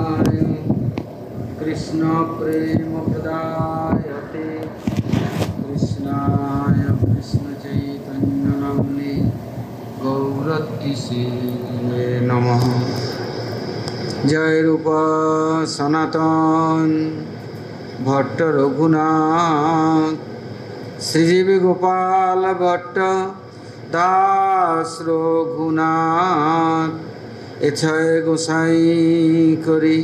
गोविंदाय कृष्ण प्रेम प्रदायते कृष्णाय कृष्ण चैतन्य नाम्ने गौरतिसे नमः। जय रूप सनातन भट्ट रघुनाथ श्रीजीव गोपाल भट्ट दास रघुनाथ एछय गोसाई करी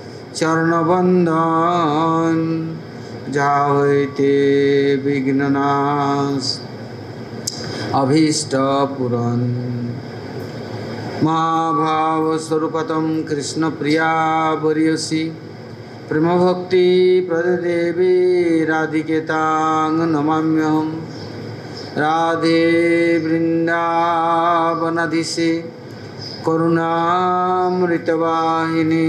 चरणबंदन जा हईते विघ्ननाश अभीष्ट पुरन महाभाव स्वरूपतम कृष्ण प्रिया वरियसी प्रेम भक्ति प्रदेवी राधिके तांग नमाम्यहम राधे वृंदावनाधीशे करुणामृतवाहिनी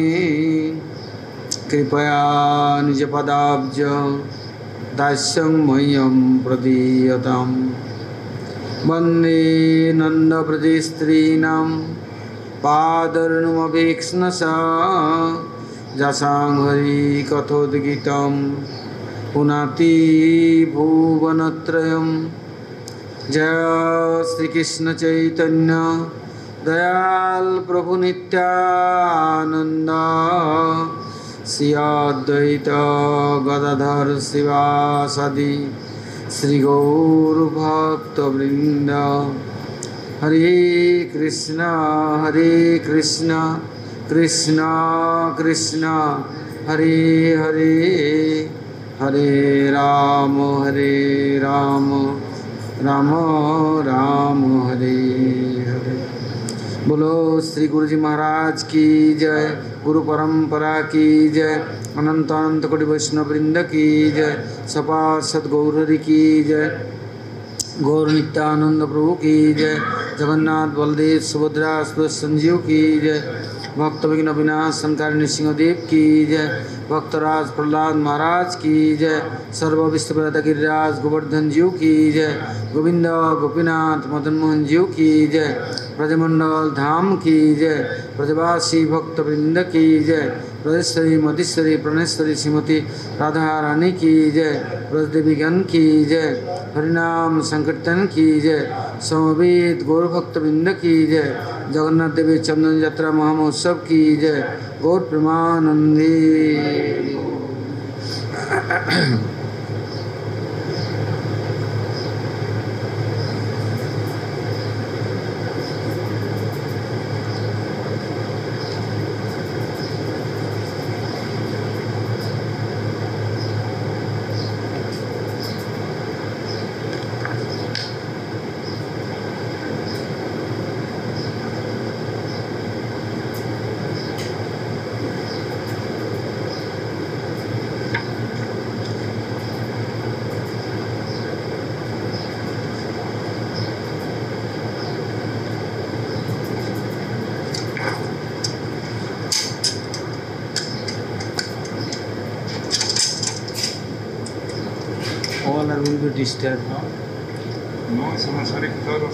कृपया निजपदाब्ज दास्यं मह्यं प्रदीयतां वन्दे नन्दव्रजस्त्रीणां पादर्णुमभीक्ष्णसा जासां हरिकथोद्गीतं पुनाति भुवनत्रयं। जय श्री कृष्ण चैतन्य दयाल प्रभु नित्यानंद श्री अद्वैत गदाधर शिवासादि श्री गौर भक्त वृंद। हरे कृष्ण कृष्ण कृष्ण हरे हरे हरे राम राम राम हरे हरे। बोलो श्री गुरु जी महाराज की जय, गुरु परंपरा की जय, अनंत अनंत कोटि वैष्णव वृंद की जय, सपाद सद्गौरी की जय, गौर नित्यानंद प्रभु की जय, जगन्नाथ बलदेव सुभद्रा संजीव की जय, भक्त विघ्न विनाश संकारिणी नृसिंहदेव की जय, भक्तराज प्रहलाद महाराज की जय, सर्व विश्व गिरिराज गोवर्धन जीव की जय, गोविंद गोपीनाथ मदन मोहन जीव की जय, ब्रजमंडल धाम की जय, ब्रजवासी भक्त वृंद की जय, ब्रजेश्वरी मधेश्वरी प्रणेश्वरी श्रीमती राधा रानी की जय, ब्रजदेवी गण की जय, हरिनाम संकीर्तन की जय, समवेत गौर भक्त वृंद की जय, जगन्नाथ देवी चंदन यात्रा महामहोत्सव की जय, गौर Premanandi. All are going to disturb. No, eso no sale claro.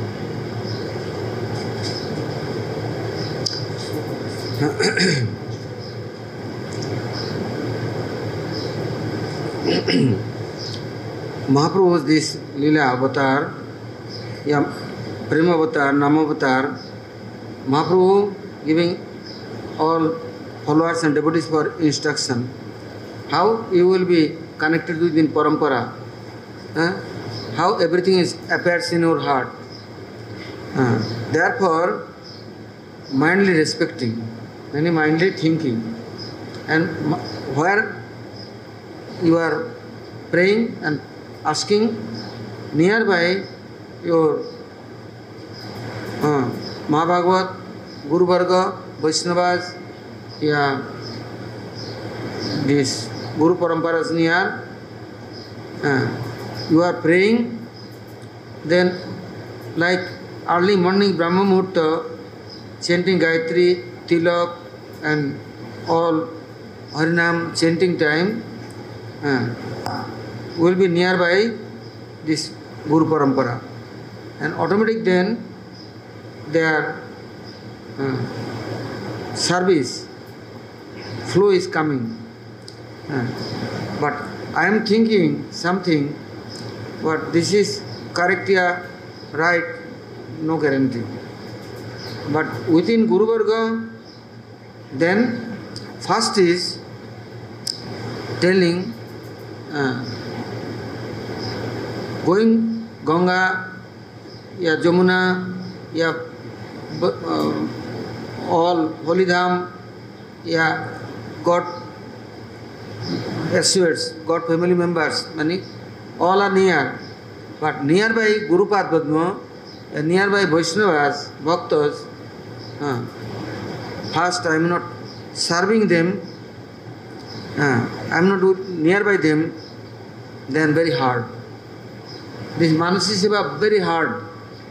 Mahaprabhu was this Leela avatar, yeah, Prema avatar, Nama avatar. Mahaprabhu giving all followers and devotees for instruction. How you will be connected within parampara, how everything is appears in your heart. Therefore, mindly respecting, many mindly thinking, and where you are praying and asking, nearby your Mahabhagavat, Guru Varga, Vaishnavas, yeah, this Guru Parampara is near, you are praying, then like early morning Brahma Muhurta, chanting Gayatri, Tilak and all Harinam chanting time, will be nearby this Guru Parampara. And automatic then their service flow is coming. But I am thinking something, but this is correct or right, no guarantee. But within Guru Varga, then first is telling going Ganga, ya Jamuna, ya all Holy Dham, ya God associates, God family members, many, all are near. But nearby Guru Padma, nearby Vaishnavas, Bhaktas, first I am not serving them, I am not nearby them, then very hard. This Manasi Seva very hard,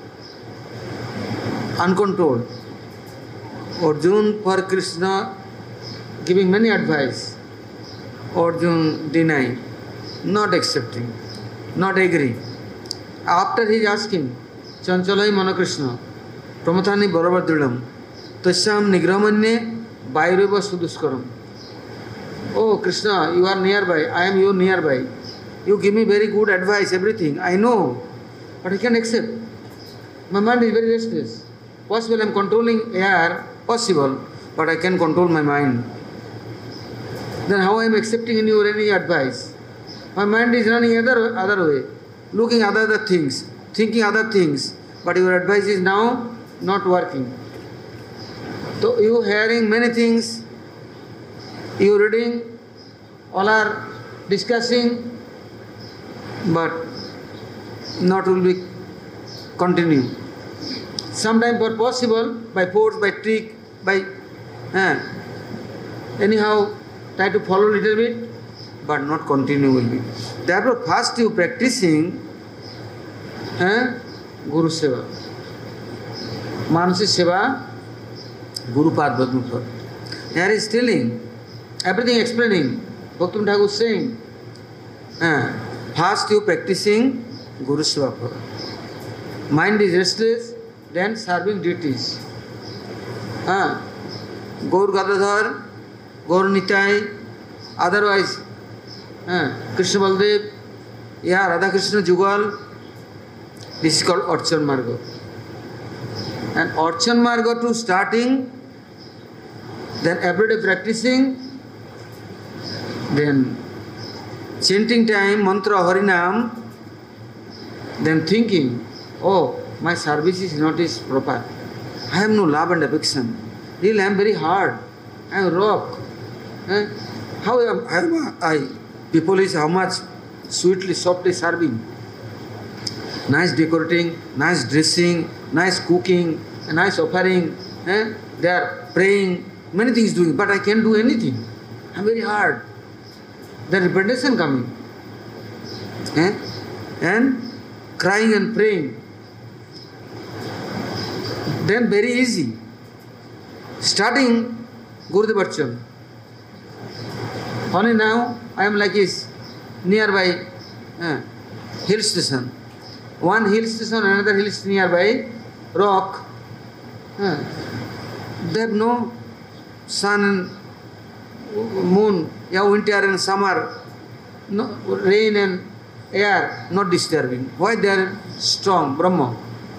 uncontrolled. Arjuna for Krishna giving many advice. Arjuna denying, not accepting, not agreeing. After he is asking, Chanchalai Manakrishna, Pramathani Bharavadrilam, Tasyam Nigramanye Vaireva Suduskaram. Oh Krishna, you are nearby, I am you nearby. You give me very good advice, everything, I know, but I can't accept. My mind is very restless. Possible I am controlling air, possible, but I can control my mind. Then how I am accepting any advice? My mind is running other way, looking other things, thinking other things, but your advice is now not working. So you hearing many things, you reading, all are discussing, but not will be continue. Sometimes for possible, by force, by trick, by anyhow try to follow a little bit, but not continue will be. Therefore first you practicing Guru Seva. Manasi Seva, Guru Padma. Here is telling, everything explaining. Bhakti Thakur is saying, first you practicing Guru Seva. Mind is restless, then serving duties. Gaur Gadadhar, Gaur Nitai, otherwise Krishna Baldev, Radha Krishna Jugal, this is called Archan Marga. And Archan Marga to starting, then everyday practicing, then chanting time, mantra, Harinam, then thinking, oh, my service is not is proper. I have no love and affection. Really, I am very hard. I am rock. How am I? People is how much sweetly, softly serving. Nice decorating, nice dressing, nice cooking, a nice offering. They are praying, many things doing, but I can't do anything. I am very hard. The repentation coming. And crying and praying. Then very easy. Starting Gurudev Archan. Only now I am like is nearby hill station. One hill station, another hill station nearby, rock. They have no sun and moon, winter and summer, no rain and air, not disturbing. Why they are strong, Brahma?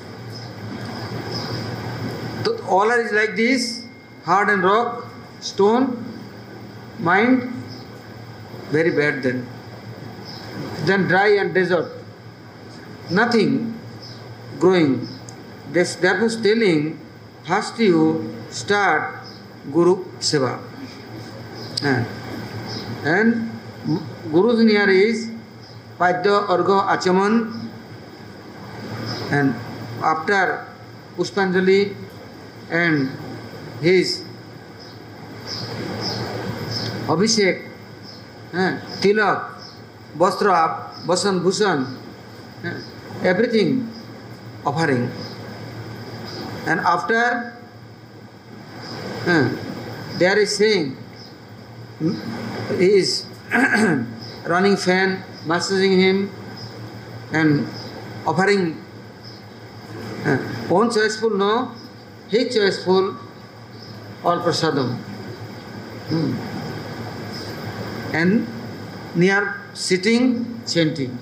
All is like this, hard and rock, stone, mind, very bad then. Then dry and desert, nothing growing. Therefore telling, first you start Guru Seva. And Guru's near is Padya, Argha, Achaman, and after Pushpanjali and his Abhishek, Tilak, Vastra, Basan, Bhushan, everything offering. And after, there is saying, he is running fan, massaging him and offering own choiceful, no, his choiceful, all prasadam. and near sitting, chanting.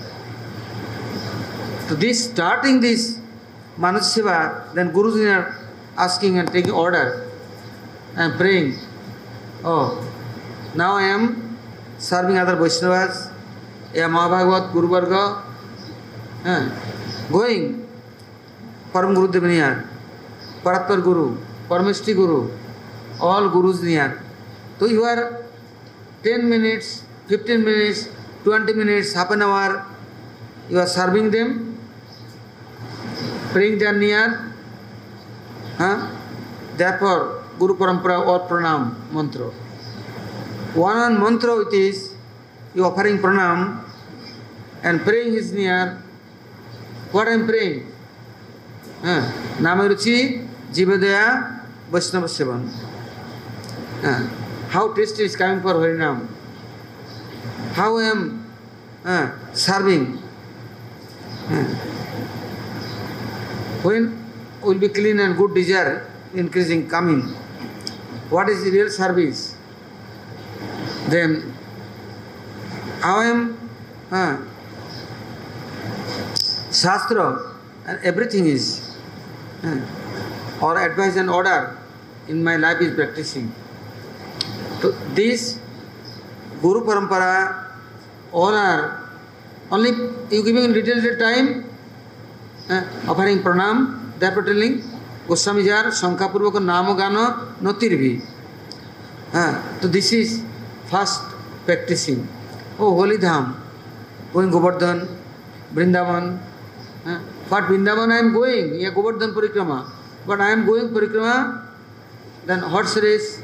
So this starting this Manasya Seva, then Guru's near asking and taking order and praying. Oh, now I am serving other Vaishnavas, Mahabhagavat, Guru Varga, going Param Gurudev near, Paratpar Guru, Parameshti Guru, all Gurus near. So you are 10 minutes, 15 minutes, 20 minutes, half an hour, you are serving them, praying their near. Therefore, Guru Parampara or Pranam mantra. One mantra it is, you offering Pranam and praying is near. What I am praying? Namaruchi Jivadaya Vaishnava Sevan. How tasty is coming for Harinam. How I am serving. When will be clean and good desire increasing, coming. What is the real service? Then how I am Shastra and everything is or advice and order in my life is practicing. So this Guru Parampara, all are only you giving little time, offering pranam, therefore telling Goswami Jar, Shankapurvaka Namo Gana Notirvi. So this is first practicing. Oh, Holy Dham, going Govardhan, Vrindavan. For Vrindavan I am going, yeah, Govardhan Parikrama. But I am going Parikrama, then horse race.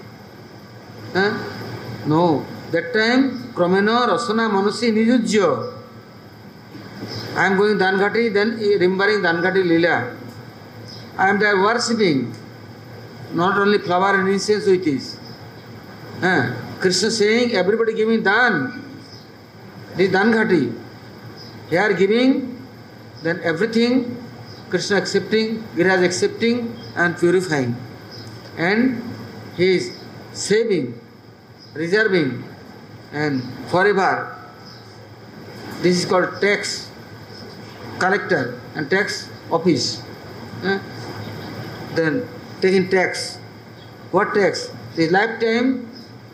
No, that time Kramena Rasana Manusi Nijujya. I am going Dangati, then remembering Dangati Lila. I am there worshipping, not only flower and incense with this. Krishna saying, everybody giving Dan. This Dangati. Here giving, then everything Krishna accepting, Giriraj accepting and purifying. And he is saving, reserving and forever. This is called tax collector and tax office. Then taking tax. What tax? The lifetime,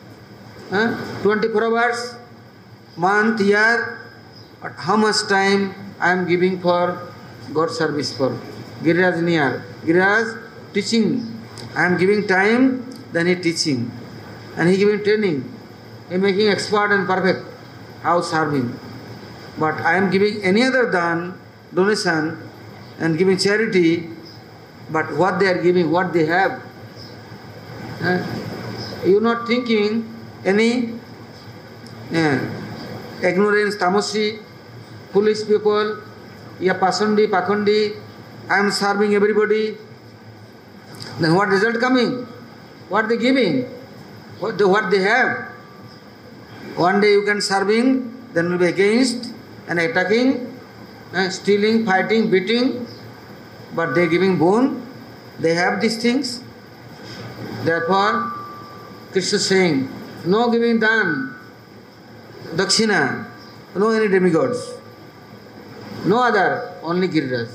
24 hours, month, year, but how much time I am giving for God service for Giriraj near. Giriraj teaching. I am giving time, then he teaching. And he giving training. He making expert and perfect how serving. But I am giving any other donation and giving charity, but what they are giving, what they have. You are not thinking any ignorance, tamasi, foolish people, pakhandi, I am serving everybody. Then what result coming? What they giving? What they have? One day you can serving, then will be against and attacking, stealing, fighting, beating, but they giving boon. They have these things. Therefore, Krishna saying, no giving dan, dakshina, no any demigods, no other, only Giriraj.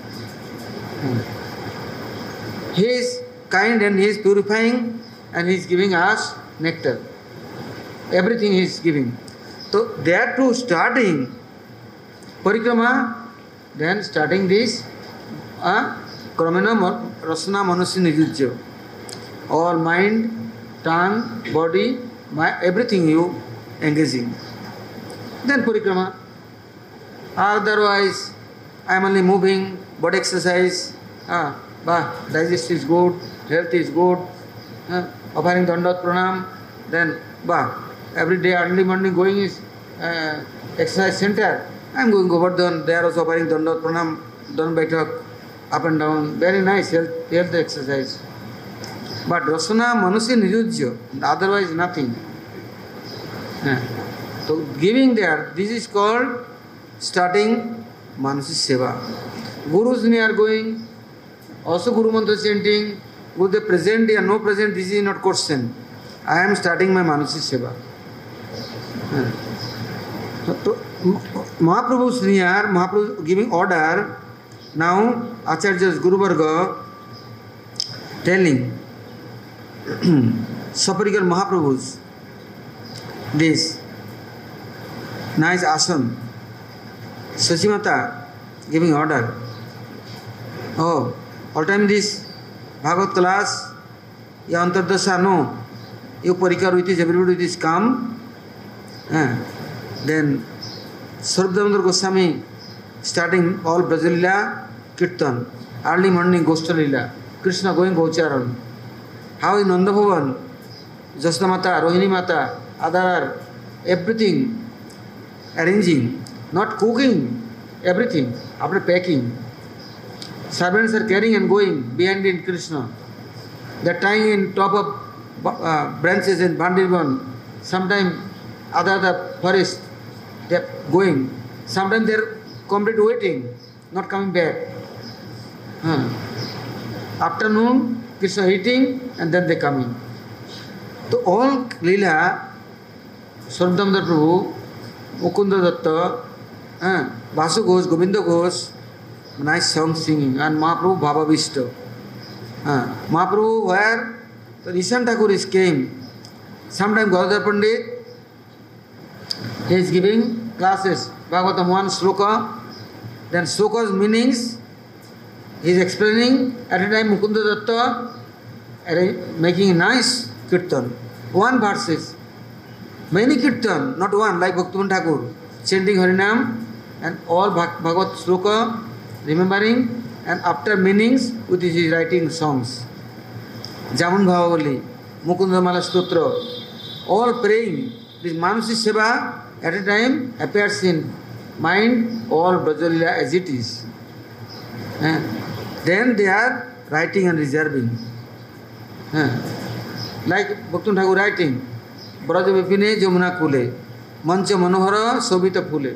He is kind and he is purifying and he is giving us nectar. Everything he is giving. So there too starting parikrama, then starting this Kramena Rasana Manusi Nijujya. All mind, tongue, body, everything you engaging. Then parikrama. Otherwise, I am only moving, body exercise, digestion is good, health is good, offering Dandavat Pranam, then every day early morning going is exercise center. I am going Govardhan, there also offering Dandavat Pranam, done by talk, up and down, very nice health exercise. But Rasana Manusi Nijujya, otherwise nothing. So giving there, this is called starting Manasi Seva. Gurus near going, also Guru Mantra chanting, would they present or no present, this is not question. I am starting my Manasi Seva. So, Mahaprabhu's near, Mahaprabhu giving order. Now, Acharya's Guru Varga telling Saparigar Mahaprabhu's this nice asana. Sachimata giving order. Oh, all time this Bhagavad class, ya antardasa no, you parikar with this, everybody with this come. Then Swarup Damodar Goswami starting all Brajalila Kirtan, early morning Gostalila, Krishna going Gocharan. How in Nanda Bhavan, Jasna Mata, Rohini Mata, Adar, everything arranging, not cooking, everything, after packing. Servants are carrying and going behind in Krishna. They are tying in top of branches in Bandirvan. Sometimes other forest, they are going. Sometimes they are complete waiting, not coming back. Afternoon, Krishna eating, and then they come in. So all Leela, Swarup Damodar Prabhu, Mukunda Datta, Vasu Ghosh, Govinda Ghosh, nice song singing, and Mahaprabhu Bhava Vishta. Mahaprabhu, where the Nishan Thakur is came, sometime Gadadhar Pandit, he is giving classes, Bhagavatam 1 sloka, then sloka's meanings, he is explaining, at a time Mukunda Datta making a nice kirtan, one verses, many kirtan, not one, like Bhaktivinoda Thakur, chanting Harinam, and all Bhagavat sloka, remembering, and after meanings, with his writing songs. Jamun Bhavavali, Mukunda Mala Stotra, all praying. This Manasi Seva at a time appears in mind, all Brajalila as it is. Then they are writing and reserving. Like Bhaktivinoda Thakur writing, Braja Vipine Jamuna Kule, Mancha Manohara Sobita Phule.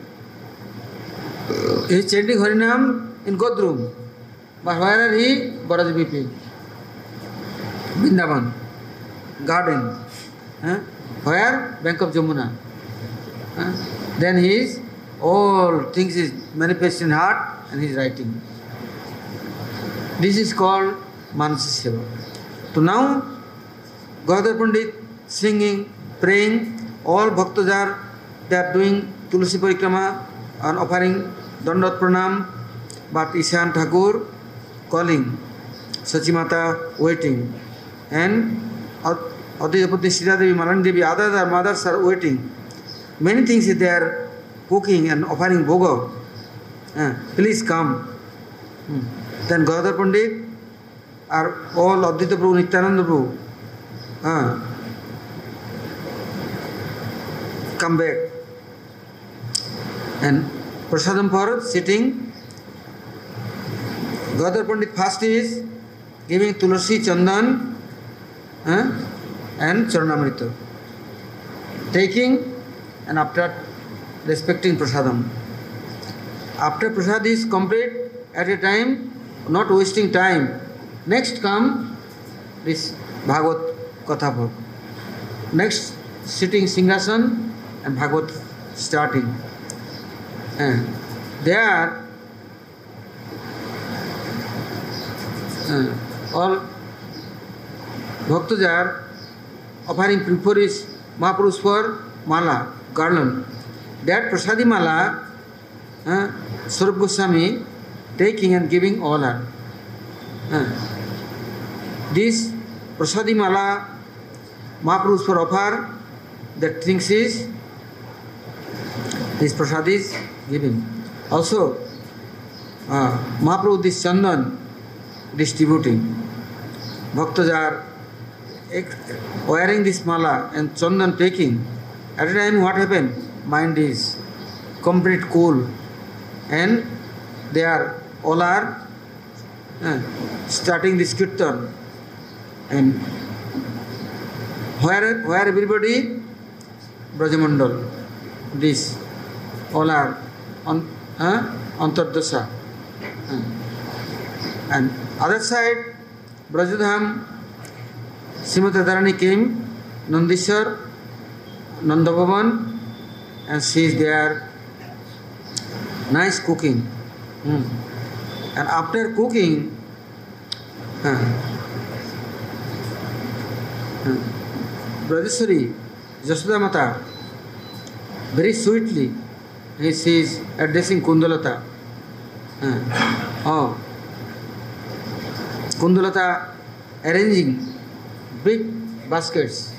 He is chanting Harinam in Godrum. But where are he? Braja Vipine. Vrindavan, garden. Where? Bank of Jamuna. Then he is, all things is manifest in heart and he is writing. This is called Manasi Seva. So now, Gadadhar Pandit singing, praying, all Bhaktajar, they are doing Tulsi Parikrama and offering Dandat Pranam, but Ishan Thakur calling, Sachimata waiting, and Adhijapati Srila Devi, Malani Devi, other mothers are waiting. Many things is there, cooking and offering bhoga. Please come. Then Gadadhar Pandit are all Advaita Prabhu, Nityananda Prabhu. Come back. And Prasadam for sitting. Gadadhar Pandit first is giving Tulasi, Chandan, and Charanamrita. Taking and after respecting Prasadam. After Prasad is complete, at a time, not wasting time. Next come this Bhagavat Katha. Next sitting Singhasan and Bhagavat starting. There all Bhaktajar offering preference Mahaprabhu's for Mala, garland. That Prasadi Mala, Swarup Goswami taking and giving all her. This Prasadi Mala, Mahaprabhu's for offer, that things is, this Prasad is giving. Also, Mahaprabhu this Chandan distributing. Bhaktajar wearing this mala and Chandan taking. At a time what happened? Mind is complete cool and they are all are starting this kirtan. And where everybody? Brajamandal. This all are on Antardasa. And other side, Brajadham, Srimati Radharani came, Nandishwar, Nandabhavan, and she is there, nice cooking. And after cooking, Brajeshwari, Jashoda Mata, very sweetly, she is addressing Kundalata. Kundalata arranging big baskets,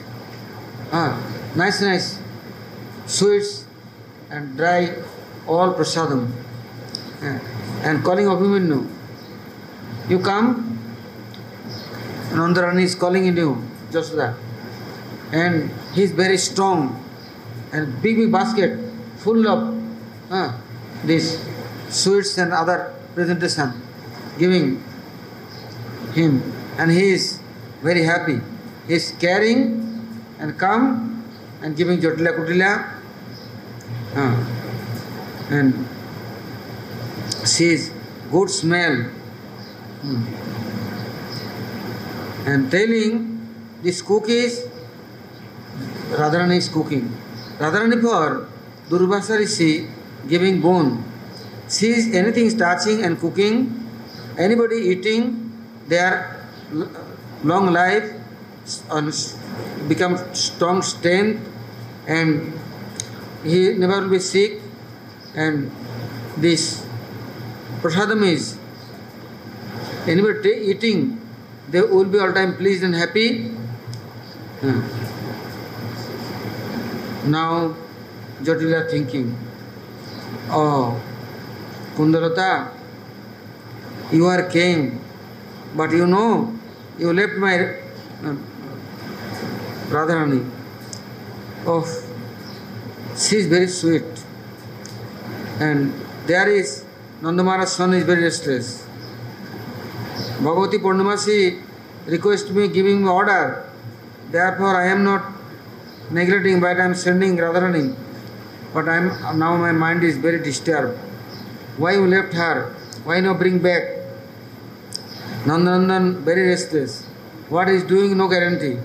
nice sweets and dry, all prasadam, and calling Abhimanyu, you come, Nandarani is calling in you, Jashoda, and he is very strong, and big basket full of these sweets and other presentation, giving him, and he is very happy. He is carrying and come and giving Jotila Kutila, and sees good smell, and telling these cookies, Radharani is cooking. Radharani for Durvasa Rishi giving bone. She is anything is touching and cooking, anybody eating, their long life become strong strength, and he never will be sick, and this prasadam is anybody eating, they will be all time pleased and happy. Now Jotila thinking, oh, Kundalata, you are king, but you know, you left my Radharani. Oh, she is very sweet. And there is, Nandamara's son is very restless. Bhagavati Purnamasi request me, giving me order. Therefore I am not neglecting, but I am sending Radharani. But now my mind is very disturbed. Why you left her? Why not bring back? Nandanandan very restless. What he is doing, no guarantee.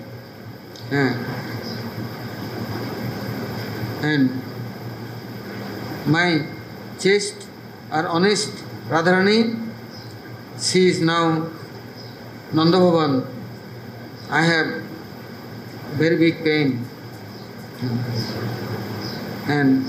And my chest are honest. Radharani, she is now Nanda Bhavan. I have very big pain. And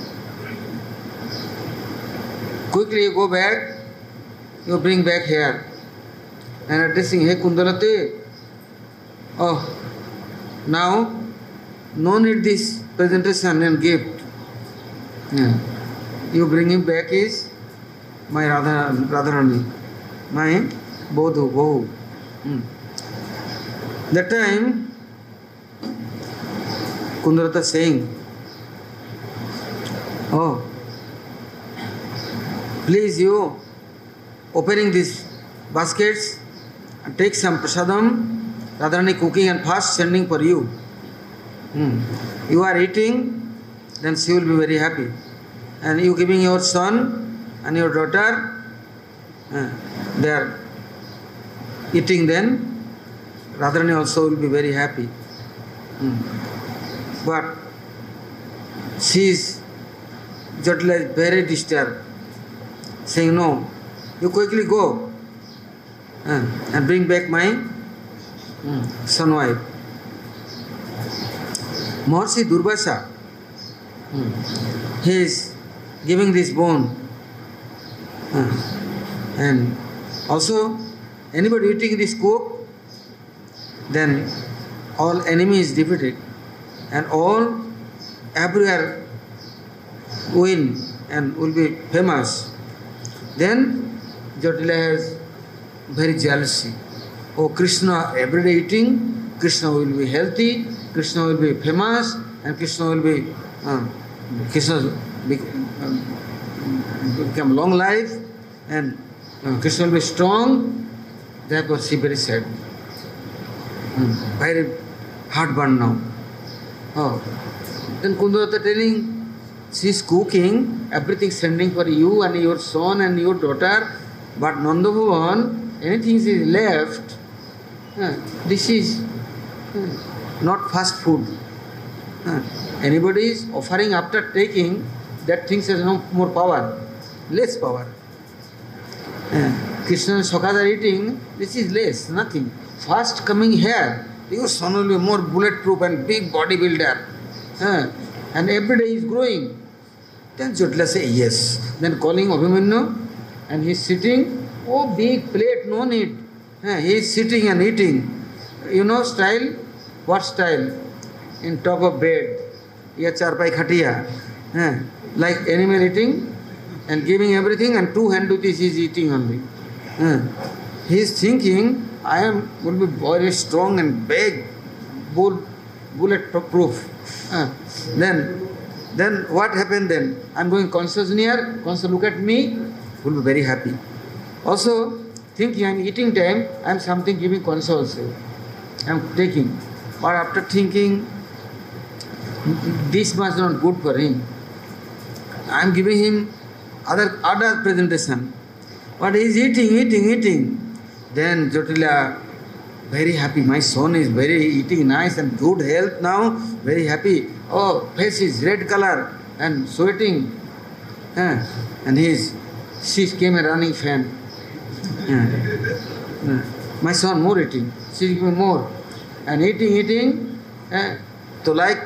quickly you go back, you bring back here. And addressing, hey Kundalate, oh, now no need this presentation and gift. You bring him back is my Radharani, my Bodhu. That time, Kundalata saying, oh, please you opening these baskets and take some prasadam, Radharani cooking and fast sending for you. You are eating, then she will be very happy. And you giving your son and your daughter, they are eating, then Radharani also will be very happy. But she is, Jotila is very disturbed, saying, no, you quickly go and bring back my son wife. Maharishi Durvasa, he is giving this bone. And also, anybody eating this cook, then all enemy is defeated. And all everywhere win and will be famous. Then Jotila has very jealousy. Oh, Krishna every day eating, Krishna will be healthy, Krishna will be famous, and Krishna will be become long life, and Krishna will be strong. Therefore she very sad. Very heartburn now. Oh. Then Kundalata telling, she is cooking, everything sending for you and your son and your daughter, but Nanda Bhavan, anything is left, this is not fast food. Anybody is offering after taking, that things has no more power, less power. Krishna and Sakhas are eating, this is less, nothing. First coming here, your son will be more bulletproof and big bodybuilder. And every day he is growing. Then Jotila say yes. Then calling Abhimanyu, and he is sitting, oh big plate, no need. He is sitting and eating. You know style? What style? In top of bed. Ya charpai khatiya. Like animal eating and giving everything, and two hand with this he is eating only. He is thinking, I am will be very strong and big, bulletproof. Then what happened then? I am going conscious near, conscious look at me, will be very happy. Also thinking I am eating time, I am something giving conscious also. I am taking. But after thinking, this much not good for him. I am giving him other presentation. But he is eating. Then Jotila, very happy. My son is very eating nice and good health now, very happy. Oh, face is red color and sweating. And she came a running fan. My son more eating. She giving more. And eating. So like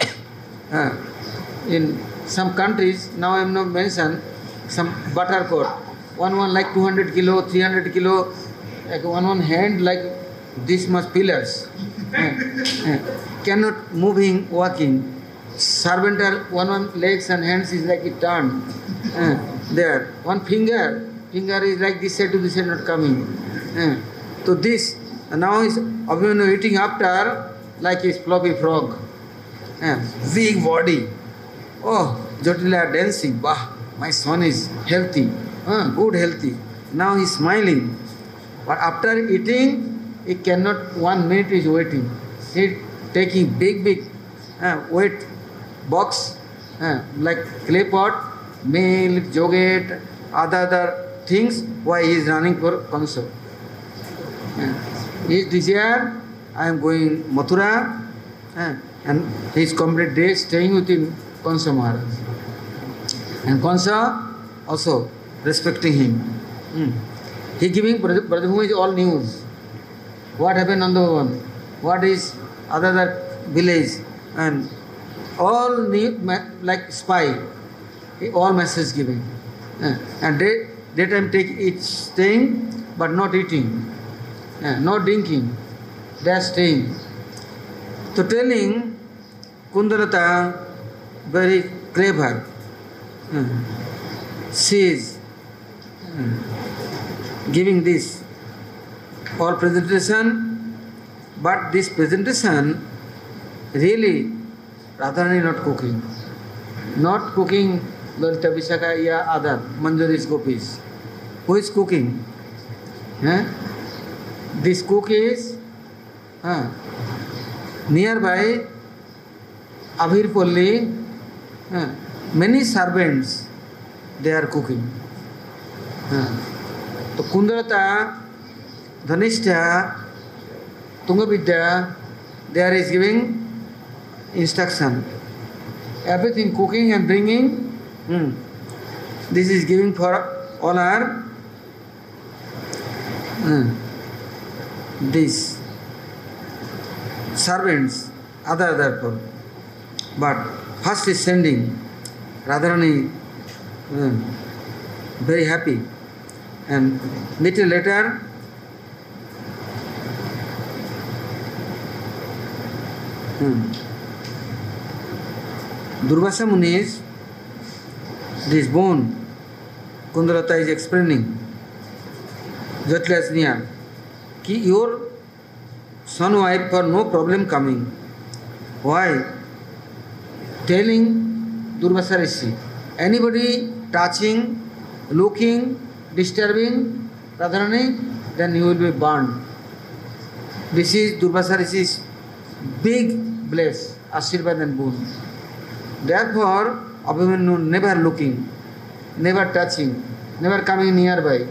in some countries, now I am not mentioned, some butter coat. One like 200 kilo, 300 kilo, like one hand like this much pillars. Cannot moving, walking. Servant are one legs and hands is like it turned. There. One finger is like this side to this side not coming. So this, now is Abhimanyu eating after like his floppy frog. Big body. Oh, Jotila dancing. Bah, my son is healthy. Good healthy. Now he is smiling. But after eating, he cannot, 1 minute is waiting. He taking big weight box, like clay pot, milk, yogurt, other things, why he is running for concert. His desire, I am going Mathura, and his complete day staying within Kansa Maharaj. And Kansa also respecting him. He giving Brajabhumi is all news. What happened on the one? What is other village? And all new, like spy, all message giving. And daytime staying, but not eating, not drinking. They are staying. So telling Kundalata very clever. She is giving this all presentation, but this presentation really Radharani not cooking. Not cooking Lalita Vishaka ya other Manjari's gopis. Who is cooking? This cook is nearby Abhirpalli, many servants, they are cooking. So Kundalata, Dhanishta, Tungavidya, there is giving instruction. Everything cooking and bringing, this is giving for all our these servants, other people. But first is sending Radharani, very happy. And little later, Durvasa Muni's, this bone, Kundalata is explaining, Jotila is near, ki your son wife for no problem coming. Why? Telling Durvasa Rishi, anybody touching, looking, disturbing Radharani, then you will be burned. This is Durvasa Rishi's big bless, Ashirvad and boon. Therefore, Abhimanyu never looking, never touching, never coming nearby.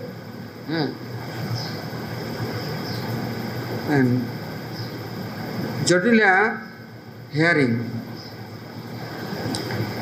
And Jotila hearing,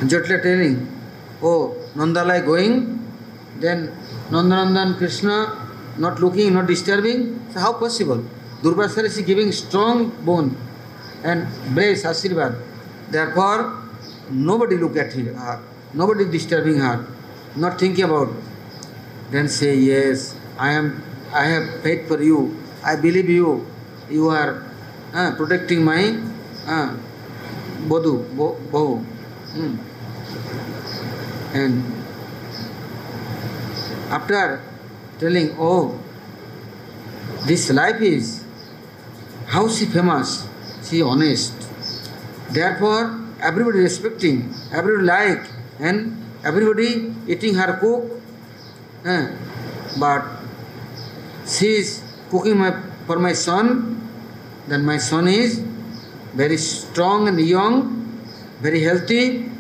Jotla telling, oh, Nandalai going, then Nandanandan Krishna not looking, not disturbing. So how possible? Durvasar is giving strong bone and bless Ashirvad. Therefore, nobody look at her, nobody disturbing her, not thinking about. Then say, yes, I have faith for you, I believe you, you are protecting my Bahu. And after telling, oh, this life is, how she famous, she honest. Therefore, everybody respecting, everybody like, and everybody eating her cook. But she is cooking for my son, then my son is very strong and young, very healthy.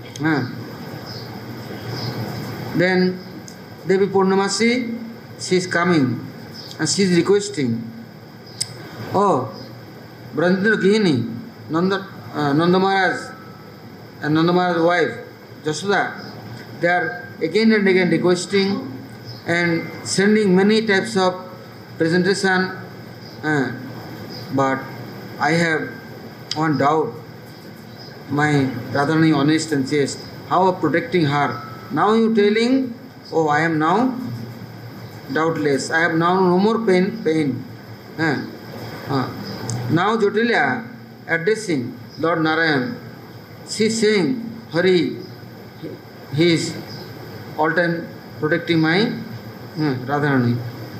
Then Devi Purnamasi, she is coming and she is requesting, oh, Brandendra Gihini, Nanda Maharaj and Nanda Maharaj's wife, Jasoda, they are again and again requesting and sending many types of presentation. But I have one doubt. My Radharani honest and chaste, how of protecting her? Now you telling, oh, I am now doubtless, I have now no more pain. Now Jotilia addressing Lord Narayan, she is saying, Hari, he is all time protecting my Radharani.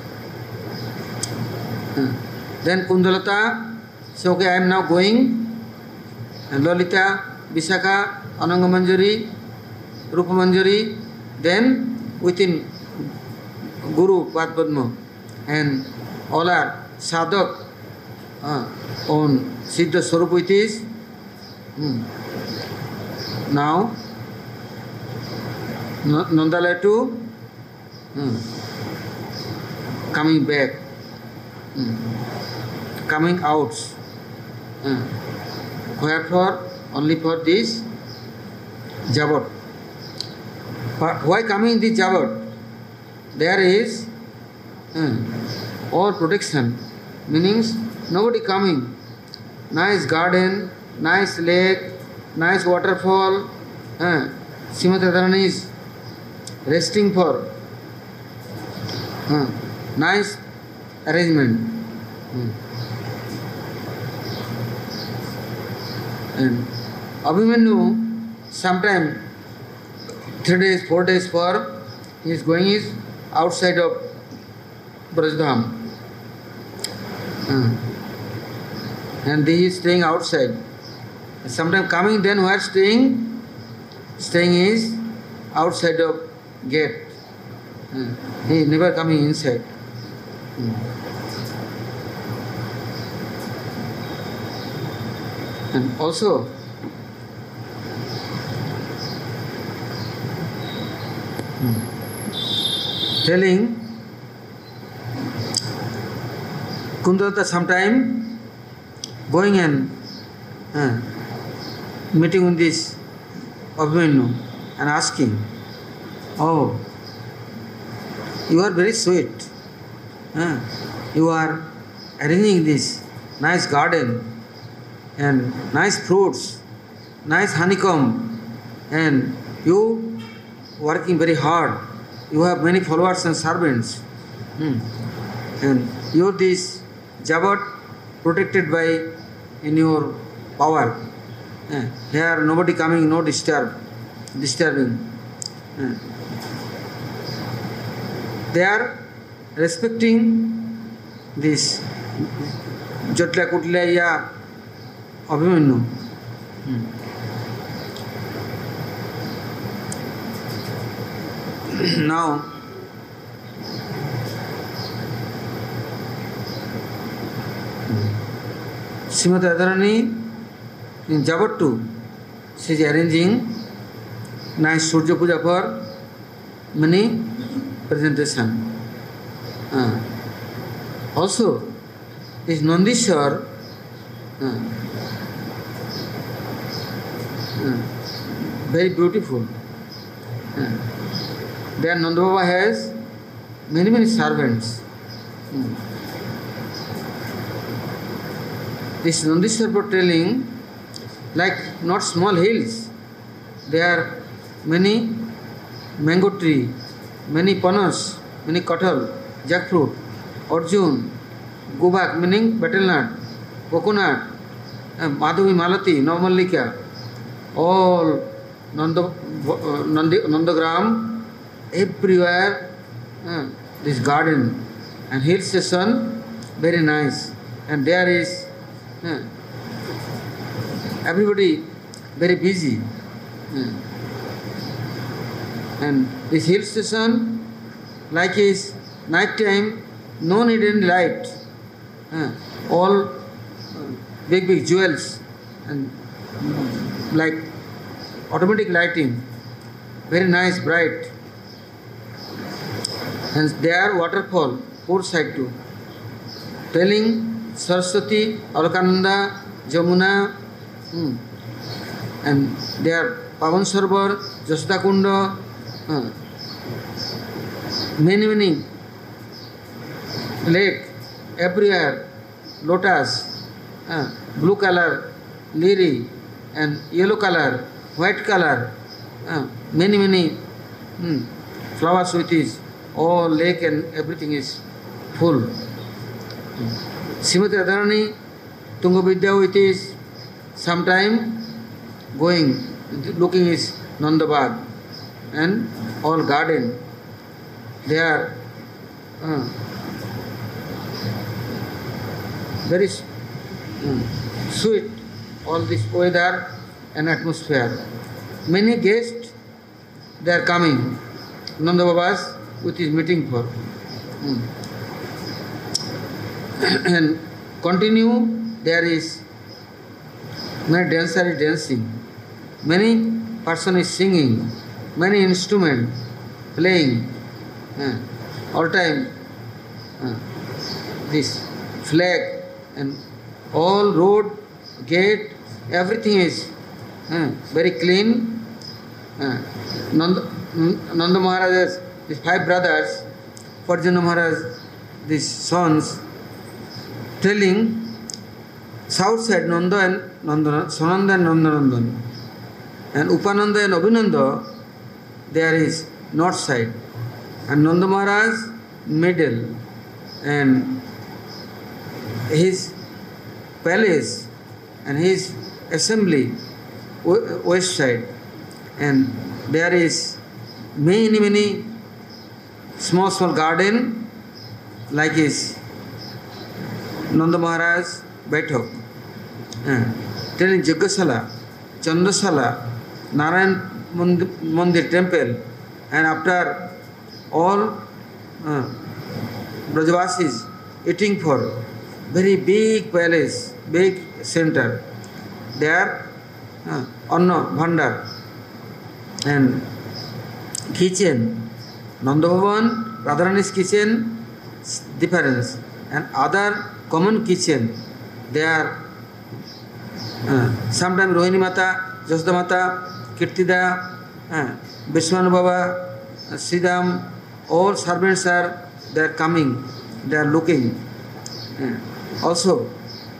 Then Kundalata says, okay, I am now going. And Lolita, Vishaka, Ananga Manjari, Rupa Manjari, then within Guru Padma, and all are sadhak on Siddha Swarup it is. Now Nandalaya too coming back, coming out. Wherefore? Only for this Jabat. But why coming this Jabat? There is all protection, meanings nobody coming. Nice garden, nice lake, nice waterfall. Srimati Radharani is resting for. Nice arrangement. And Abhimanyu, sometime 3 days, 4 days for, he is going is outside of Brajdham. And he is staying outside. Sometime coming, then where staying? Staying is outside of gate. He never coming inside. And also, telling Kundalata sometime going and meeting with this Abhimanyu and asking, oh, you are very sweet. You are arranging this nice garden and nice fruits, nice honeycomb, and you working very hard. You have many followers and servants. And you are this Jabat protected by in your power. Here nobody coming, no disturbing. They are respecting this Jotla Kutla ya Abhimanyu. Now, Srimati Radharani in Jabattu, she is arranging nice Surya Puja for many presentation. Also, is Nandishwar very beautiful. There Nanda Baba has many servants. This Nandishwar telling, like not small hills, there are many mango tree, many panas, many cattle, jackfruit, arjun, gobak meaning betel nut, coconut, madhavi malati, navamallika, all Nandagram, everywhere this garden and hill station, very nice. And there is everybody very busy. And this hill station, like is night time, no need any light. All big jewels and like automatic lighting, very nice, bright. And there waterfall, four side too, telling Saraswati, Alkananda, Jamuna, and there Pavan Sarovar, Jasda Kunda, many lake, everywhere, lotus, blue color, lily, and yellow color, white color, many flowers with this, all lake and everything is full. Srimati Radharani, Tunga Vidya with is sometime going, looking is Nandabad and all garden. They are very sweet, all this weather and atmosphere. Many guests, they are coming. Nanda Baba's with his meeting for. And continue, there is many dancer is dancing, many person is singing, many instrument playing, all time this flag and all road, gate, everything is very clean. Nanda Maharaj, these 5 brothers, Parjana Maharaj, these sons, telling south side Nanda and Nanda, Sananda and Nandanandan, and Upananda and Abhinanda, there is north side, and Nanda Maharaj middle, and his palace and his assembly west side, and there is many small garden like his Nanda Maharaj Baithak, telling Jagasala, Chandasala, Narayan Mandir temple, and after all Brajavasis eating for very big palace, big center. There Anna Bhandar and kitchen, Nanda Bhavan, Radharani's kitchen, difference, and other common kitchen. They are sometimes Rohini Mata, Jasda Mata, Kirtida, Vishwanu Baba, Sridham, all servants are there coming, they are looking. Also,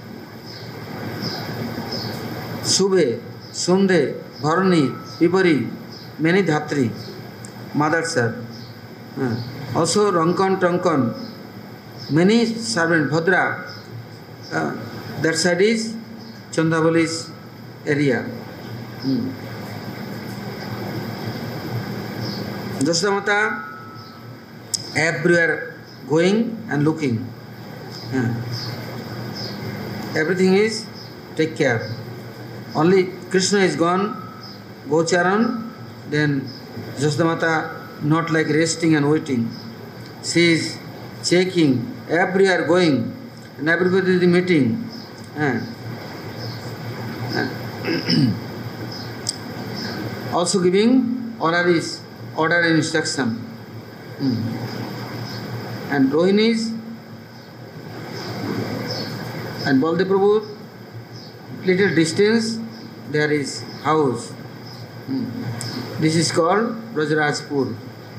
Subhe, Sundhe, Bharani, Pipari, many Dhatri, mothers are. Also Rankan, Trankan, many servants, Bhadra, that side is Chandavali's area. Jasdamata, everywhere going and looking. Everything is take care. Only Krishna is gone, Gocharan, then Jasdamata not like resting and waiting. She is checking, everywhere going, and everybody is meeting. Also giving order and instruction. And Rohini's and Baldev Prabhu, little distance, there is house. This is called Brajrajpur.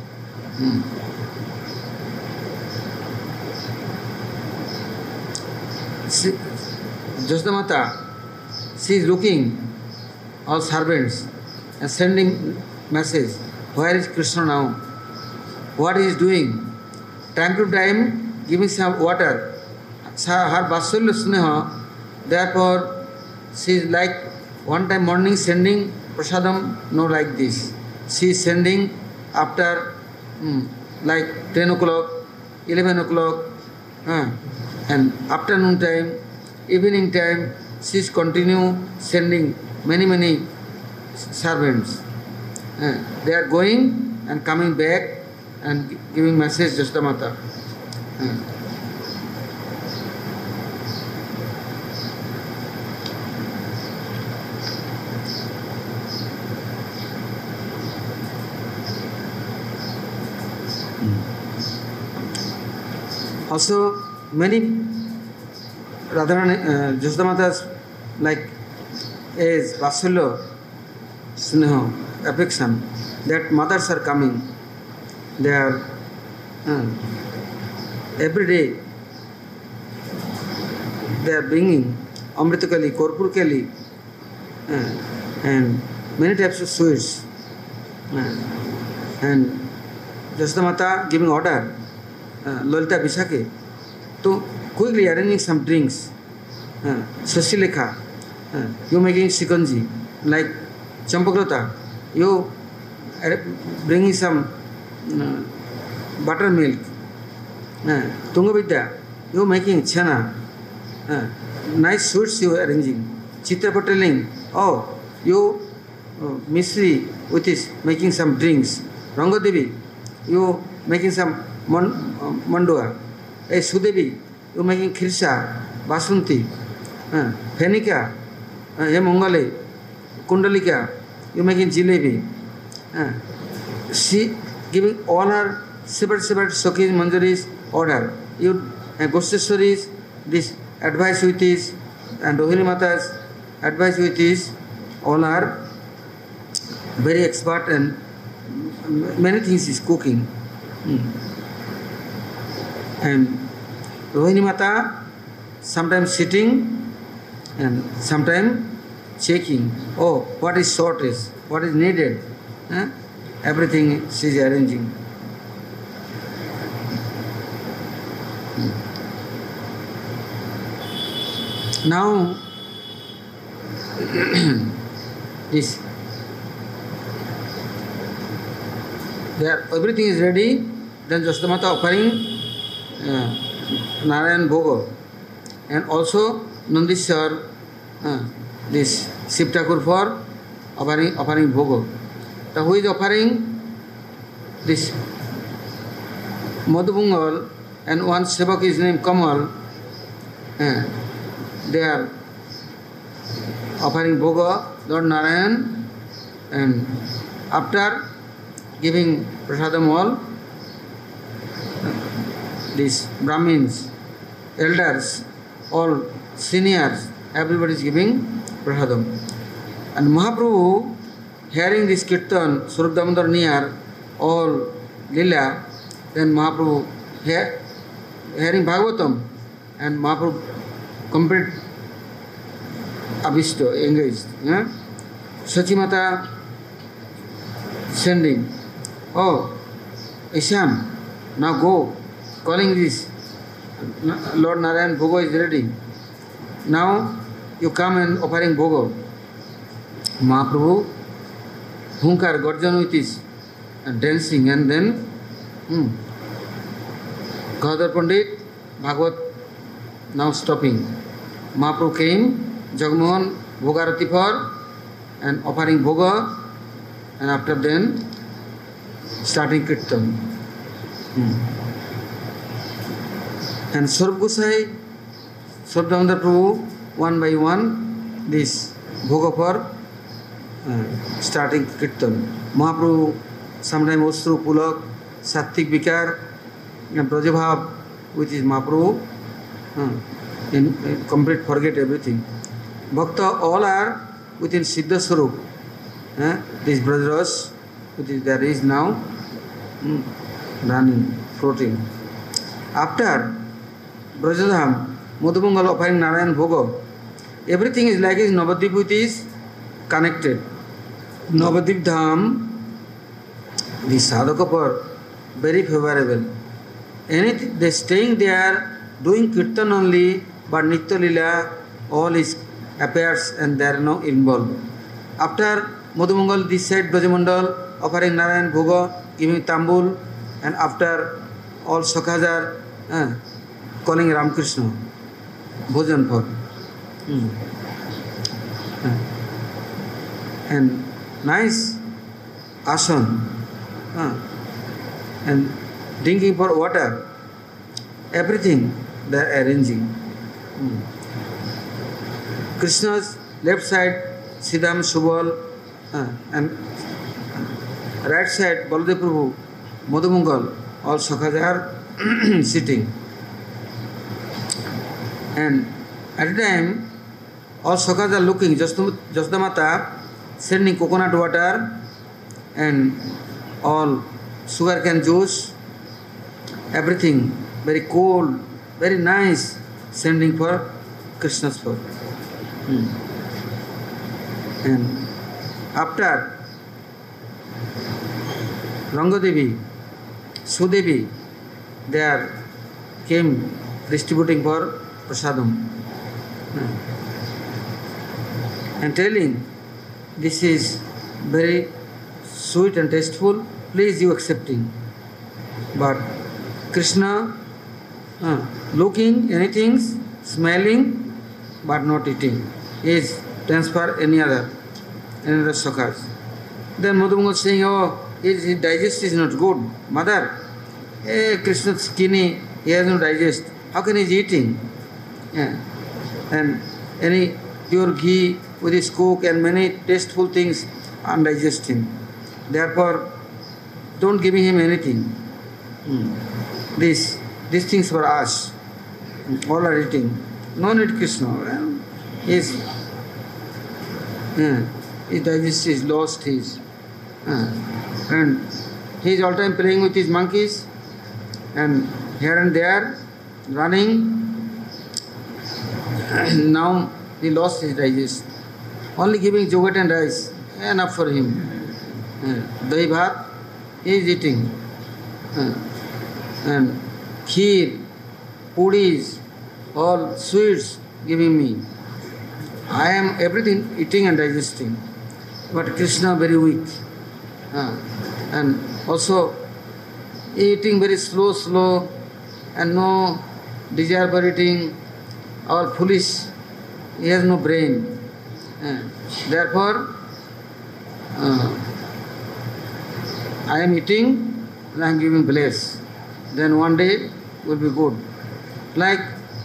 Jasodamata, she is looking all servants and sending message. Where is Krishna now? What he is doing? Time to time giving some water. Her Vasalya Sneha, therefore she is like one time morning sending prasadam, no like this. She is sending after like 10 o'clock, 11 o'clock, and afternoon time, evening time, she is continue sending many servants. They are going and coming back and giving message to Jasodamata. Also, many Radharani, Jasodamata's like is Vasalya, Sneha, affection, that mothers are coming. They are every day they are bringing Amritakali, Korpurkali, and many types of sweets. And Jasodamata giving order, Lalita Vishake, to quickly arranging some drinks. Sasilekha, you making Sikanji, like Champakrata, you bringing some buttermilk. Tungavidya, you making chana. Nice sweets you arranging. Chitrapa telling, oh, you Misri with is making some drinks. Rangadevi, you making some mandua. Hey Sudevi, you making khirsha, basunti. Phenika, hey Mongale, Kundalika, you making jilebi. She giving all her separate Sakis, Manjaris order. You Goseshwaris, this advice with this, and Rohini Mata's advice with this, all are very expert and many things is cooking. And Rohini Mata sometimes sitting and sometimes checking, oh, what is shortage, what is needed. Everything she is arranging. Now, this there everything is ready. Then Jasodamata offering Narayan Bhoga, and also Nandishwar, this Shiv Thakur for offering Bhoga. So who is offering this Madhubungal, and one Sevak is named Kamal. They are offering Bhoga, Lord Narayan, and after giving prasadam all, these Brahmins, elders, all seniors, everybody is giving prasadam. And Mahaprabhu, hearing this kirtan, Swarup Damodar near, all Lila, then Mahaprabhu hearing Bhagavatam, and Mahaprabhu complete abhishto, engaged. Sachimata sending, oh, Isham, now go, calling this, Lord Narayan Bhoga is ready. Now you come and offering Bhoga. Mahaprabhu, Hunkar, Garjan with his dancing, and then Gadadhar Pandit, Bhagavat now stopping. Mahaprabhu came, Jagmohan, Bhogarati for, and offering Bhoga, and after then starting Kirtan. And Swarup Gosai, Swarup Damodar Prabhu, one by one, this Bhoga for starting Kirtan. Mahaprabhu, sometimes Ostru, Pulak, Sattik Vikar, and Brajabhav, which is Mahaprabhu, in complete forget everything. Bhakta all are within Siddha Swarup. This Brajras, there is now running, floating. After Brajadham, Madhumangal offering Narayan Bhoga, everything is like is Navadvip with is connected. Navadvip Dham, the sadhaka are very favorable. Anything, they staying there, doing kirtan only, but Nitya Lila, all is appears and they are no involved. After Madhumangal, this side Brajamandal, offering Narayan Bhoga, giving Tambul, and after all Sakhajar calling Ramakrishna, Bhojan for. And nice asan, and drinking for water, everything they are arranging. Krishna's left side, Siddham Subal, and right side, Baladev Prabhu, Madhumangal, all Sakhajas are sitting. And at the time, all Sakhajas are looking, Jasodamata sending coconut water and all sugarcane juice, everything very cold, very nice, sending for Krishna's food. And after Rangadevi, Sudevi, they came distributing for prasadam and telling, this is very sweet and tasteful, please you accepting. But Krishna looking anything, smelling, but not eating, is transfer any other Sakhas. Then Madhumangal saying, oh, his digest is not good. Mother, Krishna is skinny, he has no digest. How can he is eating? And any pure ghee with his cook and many tasteful things undigesting. Therefore, don't give him anything. These things for us. All are eating. No need Krishna. His digest is lost. And he is all time playing with his monkeys and here and there running. Now he lost his digest. Only giving yogurt and rice, enough for him. Dahi bhat, he is eating. And kheer, puris, all sweets giving me. I am everything eating and digesting. But Krishna very weak. And also eating very slow, and no desire for eating, all foolish. He has no brain. Therefore, I am eating and I am giving bliss. Then one day will be good. Like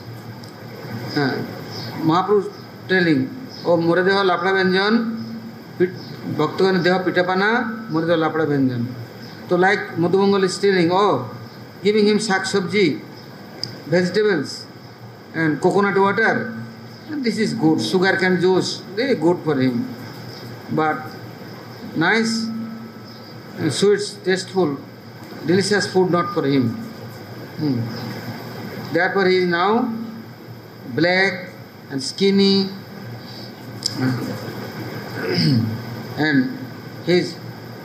Mahaprabhu telling, oh, Muradeva Lapra Vyanjan, Bhaktagana Deva Pitapana, Muradeva Lapra Vyanjan. So like Madhumangal is telling, oh, giving him sak sabji, vegetables and coconut water, and this is good. Sugar cane juice, very good for him. But nice, sweets, tasteful, delicious food not for him. Therefore he is now black and skinny and his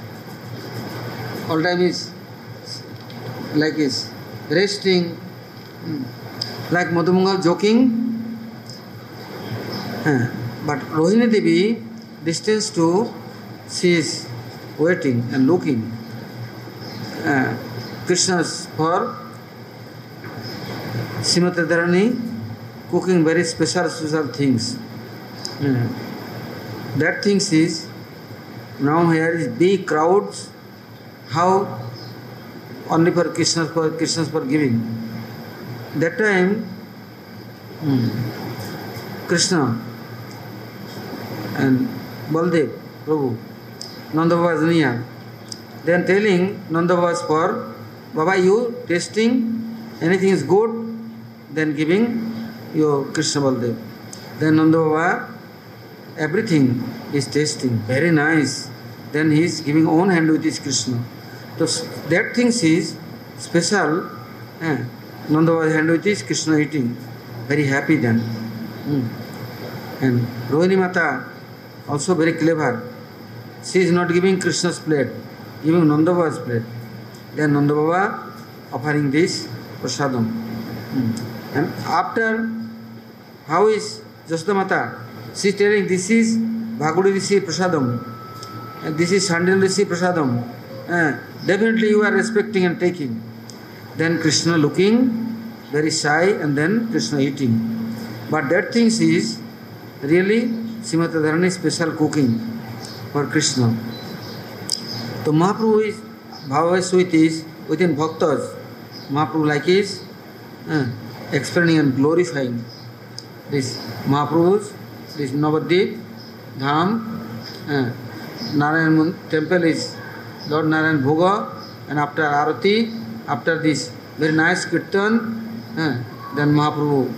all time is like is resting, like Madhumangal joking. But Rohini Devi, distance to, she is waiting and looking Krishna's for Srimati Dharani cooking very special things. That things is, now here is big crowds, how only for Krishna's for giving. That time Krishna and Baldev Prabhu, Nanda Baba was near. Then telling Nanda Baba for, Baba, you tasting, anything is good, then giving your Krishna Baldev. Then Nanda Baba, everything is tasting, very nice. then he is giving own hand with his Krishna. So that things is special. Nanda Baba's hand with his Krishna eating. Very happy then. And Rohini Mata also very clever. She is not giving Krishna's plate, giving Nanda Baba's plate. Then Nanda Baba offering this prasadam. And after, how is Jashoda Mata? She is telling this is Bhagavad Rishi prasadam. And this is Sandil Rishi prasadam. Definitely you are respecting and taking. Then Krishna looking very shy and then Krishna eating. But that thing is really Srimati Radharani special cooking for Krishna. So Mahaprabhu is Bhava is within Bhaktas. Mahaprabhu like is explaining and glorifying this Mahaprabhu's, this Navadvip, Dham, Narayan temple is Lord Narayan Bhoga, and after Arati, after this very nice Kirtan, then Mahaprabhu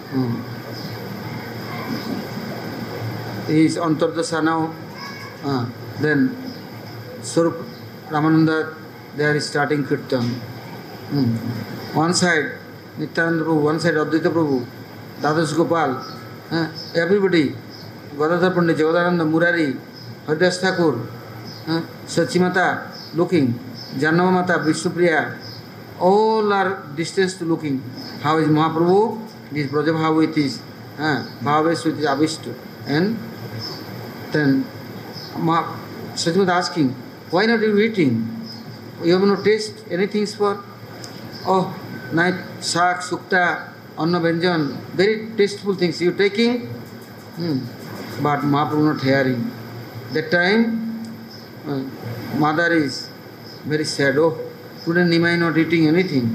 he is Antardasa now. Then Swarup Ramananda, they are starting Kirtan. One side Nityananda Prabhu, one side Advaita Prabhu, Dadas Gopal, everybody, Gadadhar Pandit, Jagadananda, Murari, Haridas Thakur, Sachi Mata looking, Janava Mata, Vishnupriya, all are distanced looking. How is Mahaprabhu? This Brajabhava with his Bhavesh with his Abhishta. And then Sachi Mata asking, why not you eating? You have no taste anything for? Oh, night, shak, sukta, anna benjan, very tasteful things you taking. But Mahaprabhu not hearing. That time, mother is very sad. Oh, today Nimai not eating anything.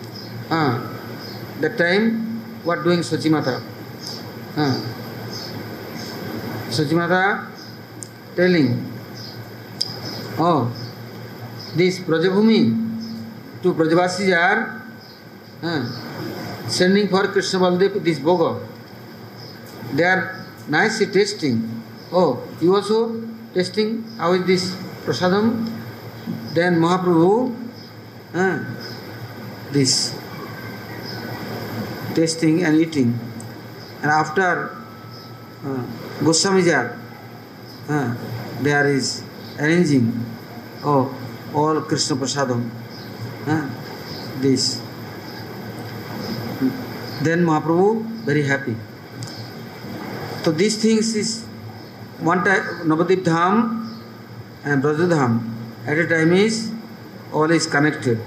That time, what doing Sachi Mata? Sachi Mata telling, oh, this Brajabhumi, to Brajavasis are sending for Krishna Baldev this bhoga. They are nicely tasting. Oh, you also tasting? How is this prasadam? Then Mahaprabhu, this tasting and eating. And after Goswamija, there is arranging, oh, all Krishna prasadam. This. Then Mahaprabhu very happy. So these things is one time Navadvip Dham and Brajadham at a time is all is connected.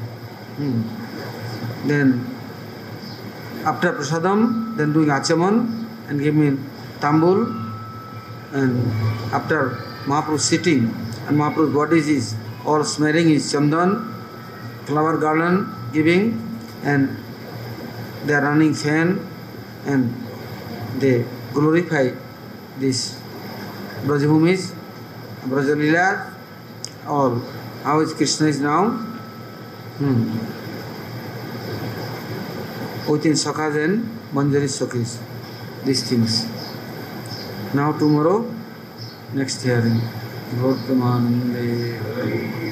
Then after prasadam, then doing achaman and giving tambul, and after Mahaprabhu sitting and Mahaprabhu's body is all smelling his chandan, flower garland giving, and they are running fan and they glorify this Brajabhumis, Brajalila, all. How is Krishna is now? Within Sakhas and Manjari Sakhis, these things. Now tomorrow, next hearing. Bhaktamanande.